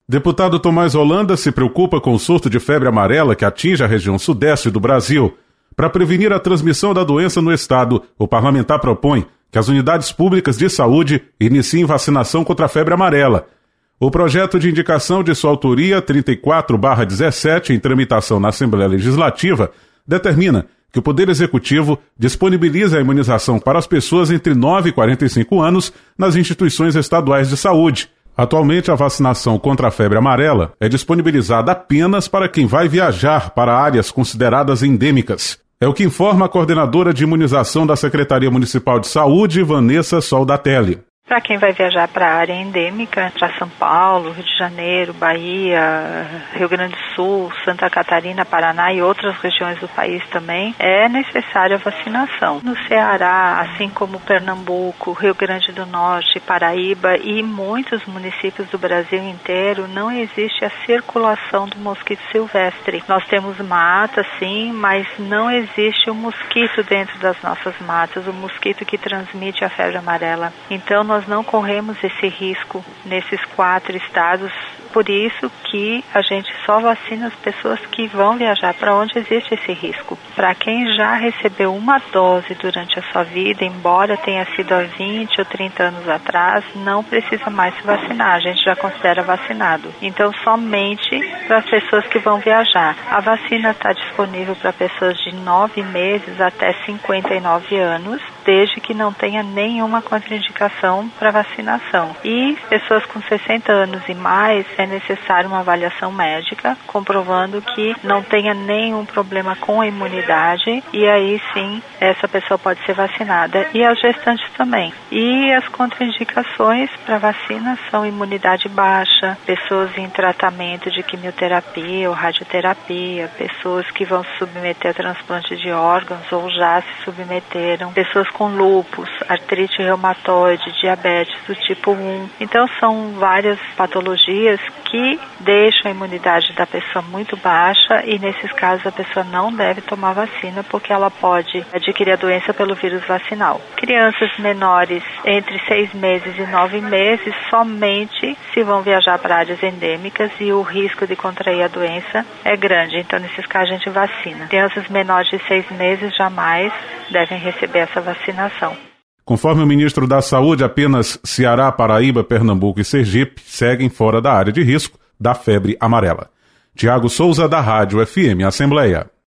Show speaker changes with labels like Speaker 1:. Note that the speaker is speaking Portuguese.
Speaker 1: Deputado Tomás Holanda se preocupa com o surto de febre amarela que atinge a região sudeste do Brasil. Para prevenir a transmissão da doença no estado, o parlamentar propõe que as unidades públicas de saúde iniciem vacinação contra a febre amarela. O projeto de indicação de sua autoria, 34/17, em tramitação na Assembleia Legislativa, determina que o Poder Executivo disponibiliza a imunização para as pessoas entre 9 e 45 anos nas instituições estaduais de saúde. Atualmente, a vacinação contra a febre amarela é disponibilizada apenas para quem vai viajar para áreas consideradas endêmicas. É o que informa a coordenadora de imunização da Secretaria Municipal de Saúde, Vanessa Soldatelli.
Speaker 2: Para quem vai viajar para a área endêmica, para São Paulo, Rio de Janeiro, Bahia, Rio Grande do Sul, Santa Catarina, Paraná e outras regiões do país também, é necessária a vacinação. No Ceará, assim como Pernambuco, Rio Grande do Norte, Paraíba e muitos municípios do Brasil inteiro, não existe a circulação do mosquito silvestre. Nós temos matas, sim, mas não existe o mosquito dentro das nossas matas, o mosquito que transmite a febre amarela. Então, nós não corremos esse risco nesses 4 estados, por isso que a gente só vacina as pessoas que vão viajar para onde existe esse risco. Para quem já recebeu uma dose durante a sua vida, embora tenha sido há 20 ou 30 anos atrás, não precisa mais se vacinar, a gente já considera vacinado. Então, somente para as pessoas que vão viajar. A vacina está disponível para pessoas de 9 meses até 59 anos, desde que não tenha nenhuma contraindicação para vacinação. E pessoas com 60 anos e mais, é necessário uma avaliação médica, comprovando que não tenha nenhum problema com a imunidade, e aí sim, essa pessoa pode ser vacinada. E as gestantes também. E as contraindicações para vacina são imunidade baixa, pessoas em tratamento de quimioterapia ou radioterapia, pessoas que vão se submeter a transplante de órgãos ou já se submeteram, pessoas com lúpus, artrite reumatoide, diabetes do tipo 1. Então são várias patologias que deixam a imunidade da pessoa muito baixa e nesses casos a pessoa não deve tomar vacina porque ela pode adquirir a doença pelo vírus vacinal. Crianças menores entre 6 meses e 9 meses somente se vão viajar para áreas endêmicas e o risco de contrair a doença é grande, então nesses casos a gente vacina. Crianças menores de 6 meses jamais devem receber essa vacinação.
Speaker 1: Conforme o ministro da Saúde, apenas Ceará, Paraíba, Pernambuco e Sergipe seguem fora da área de risco da febre amarela. Tiago Souza, da Rádio FM Assembleia.